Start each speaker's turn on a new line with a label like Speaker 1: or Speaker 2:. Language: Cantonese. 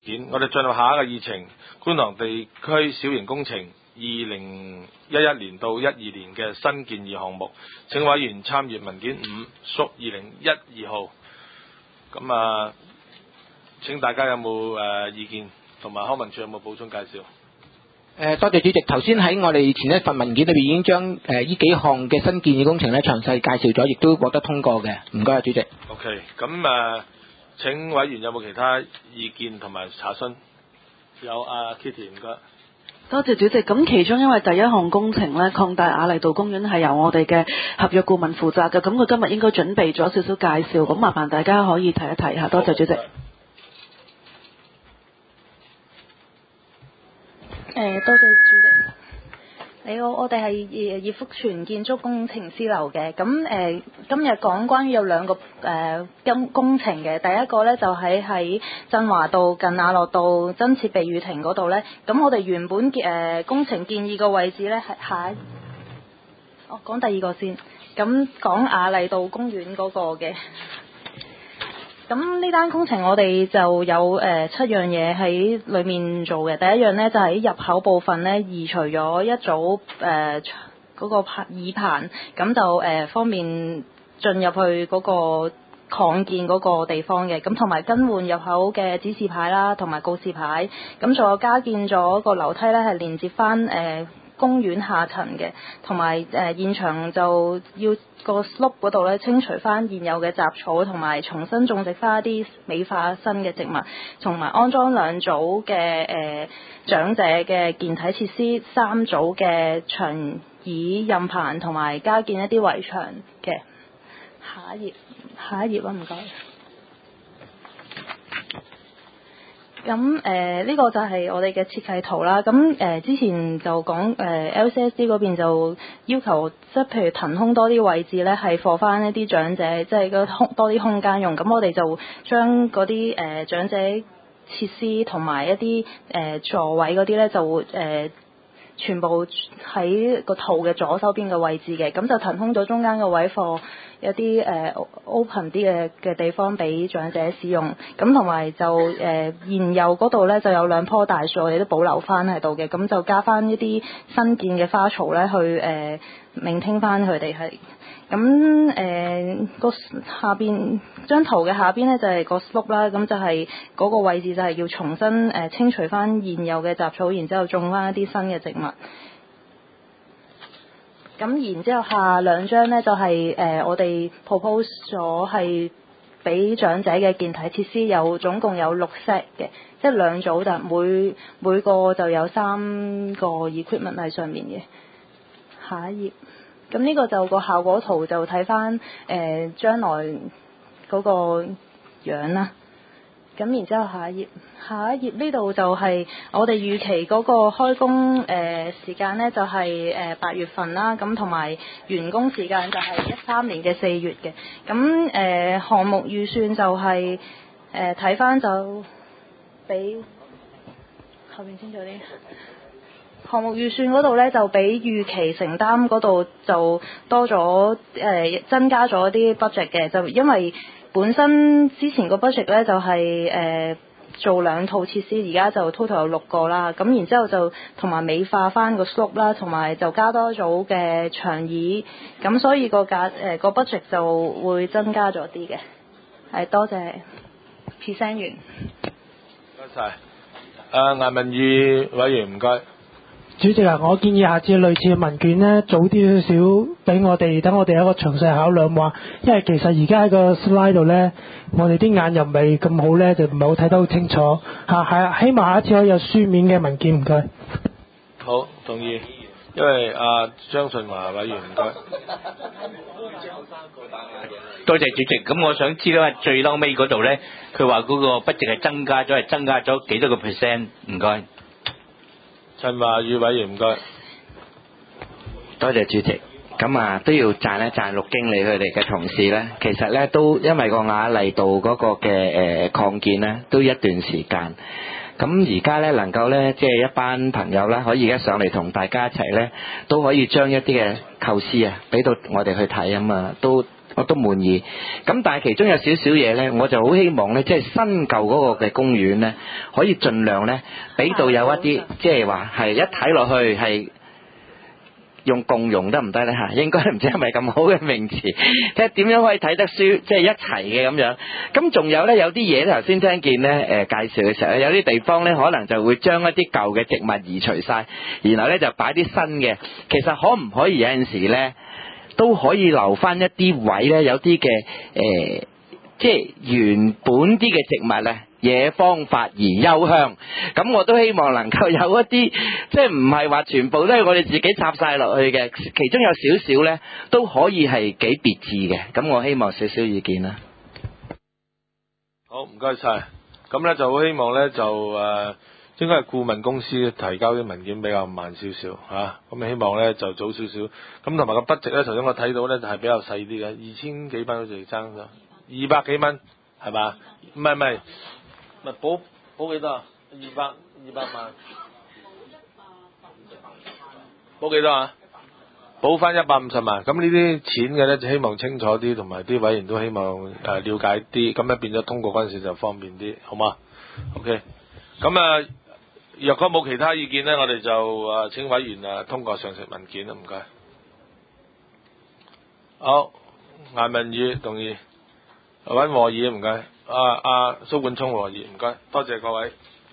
Speaker 1: 我哋進入下一個議程，觀塘地區小型工程2011年到12年嘅新建議項目，請委員參閱文件5屬2012號。咁請大家有冇意見，同埋康文署有冇補充介紹？
Speaker 2: 多謝主席。頭先喺我哋前一份文件裏邊已經將呢幾項嘅新建議工程咧詳細介紹咗，亦都獲得通過嘅。唔該，主席。
Speaker 1: OK， 咁請委員有冇其他意見同埋查詢？有Kitty， 唔該。
Speaker 3: 多謝主席。咁其中因為第一項工程咧，擴大亞麗道公園係由我哋嘅合約顧問負責嘅，咁佢今日應該準備咗少少介紹，咁麻煩大家可以提一提下。多謝主席。
Speaker 4: 多謝主席。你好，我哋係葉福全建築工程師樓嘅。咁今日講關於有兩個工程嘅。第一個呢，就喺振華道近亞樂道增設避雨亭嗰度呢。咁我哋原本工程建議個位置呢，係講第二個先。咁講亞麗道公園嗰個嘅。咁呢單工程我哋就有7樣嘢喺裏面做嘅。第一樣呢，就喺入口部分呢，移除咗一組嗰個耳棚，咁就方便進入去嗰個擴建嗰個地方嘅。咁同埋更換入口嘅指示牌啦，同埋告示牌。咁仲有加建咗個樓梯呢，係連接翻公園下層嘅，同埋現場就要個 slope 嗰度咧清除翻現有嘅雜草，同埋重新種植翻一啲美化新嘅植物，同埋安裝2組嘅長者嘅健體設施，3組嘅長椅蔭棚，同埋加建一啲圍牆嘅。下一頁啊，唔該。咁呢個就係我哋嘅設計圖啦。咁之前就講LCSD 嗰邊就要求，即係譬如騰空多啲位置呢，係放翻一啲長者，即係多啲空間用。咁我哋就將嗰啲長者設施同埋一啲座位嗰啲呢，就會全部喺個圖嘅左手邊嘅位置嘅。咁就騰空咗中間嘅位放一啲open 啲嘅地方俾長者使用。咁同埋就現有嗰度呢，就有2棵大樹，我哋都保留翻喺度嘅。咁就加翻一啲新建嘅花槽呢，去maintain翻佢哋係。咁個下邊張圖嘅下邊呢，就係個 slope 啦。咁就係嗰個位置就係要重新清除翻現有嘅雜草，然之後種翻一啲新嘅植物。咁然之後下2張呢，就係我哋 propose 咗係俾長者嘅健體設施，總共有6 set 嘅，即係2組，但每個就有3個 equipment 喺上面嘅。下一頁。咁呢個就個效果圖就睇翻將來嗰個樣啦。咁然之後下一頁呢度就係我哋預期嗰個開工時間呢，就係8月份啦。咁同埋完工時間就係13年嘅4月嘅。咁項目預算就係睇翻就俾後面清楚啲。項目預算嗰度呢，就比預期承擔嗰度就多咗增加咗啲 budget 嘅，就因為本身之前個 budget 呢，就係做2套設施，而家就 total 有6個啦。咁然之後就同埋美化翻個 slope 啦，同埋就加多組嘅長椅，咁所以個budget 就會增加咗啲嘅。係，多謝 present 完。
Speaker 1: 多謝。顏文裕委員唔該。
Speaker 5: 主席啊，我建議下次類似嘅文件呢，早啲少少俾我哋，等我哋有一個詳細考量話，因為其實而家喺個 slide 度呢，我哋啲眼又唔係咁好呢，就唔係好睇得好清楚係希望下一次可以有書面嘅文件，唔該。
Speaker 1: 好，同意。因為張順華委員唔該。
Speaker 6: 多謝主席。咁我想知道最嬲尾嗰度呢，佢話嗰個 budget 係增加咗幾多個 percent？ 唔該。
Speaker 1: 陳華宇委員唔該。
Speaker 7: 多謝主席。咁都要讚一讚陸經理佢哋嘅同事咧。其實咧都因為個亞麗道嗰個嘅擴建咧，都一段時間。咁而家咧能夠咧即係一班朋友啦，可以而家上嚟同大家一齊咧，都可以將一啲嘅構思俾到我哋去睇啊嘛，都我都滿意。咁但係其中有少少嘢呢，我就好希望呢，即係新舊嗰個嘅公園呢，可以盡量呢，俾到有一啲，即係話係一睇落去係用共融得唔得呢？嚇？應該唔知係咪咁好嘅名詞，即係點樣可以睇得書，即係一齊嘅咁樣。咁仲有呢，有啲嘢頭先聽見呢介紹嘅時候，有啲地方呢，可能就會將一啲舊嘅植物移除晒，然後呢就擺啲新嘅。其實可唔可以有陣時呢，都可以留翻一啲位呢，有啲嘅即係原本啲嘅植物呢，野芳發而幽香。咁我都希望能夠有一啲，即係唔係話全部都係我哋自己插晒落去嘅，其中有少少呢都可以係幾別致嘅。咁我希望少少意見啦。
Speaker 1: 好，唔該晒。咁呢就好希望呢，就應該係顧問公司提交啲文件比較慢少少嚇，咁希望呢就早少少。咁同埋個budget呢，頭先我睇到呢就係比較細啲嘅，2000幾蚊好似爭咗200幾蚊係嘛？唔係補幾多啊？200萬補幾多啊？補翻150萬。咁呢啲錢嘅呢，就希望清楚啲，同埋啲委員都希望了解啲，咁咧變咗通過嗰陣時就方便啲，好嘛 ？OK。咁若果冇其他意見呢，我哋就請委員通過上述文件啦，唔該。好，顏文宇動議，揾和議唔該。蘇冠聰和議唔該，多謝各位。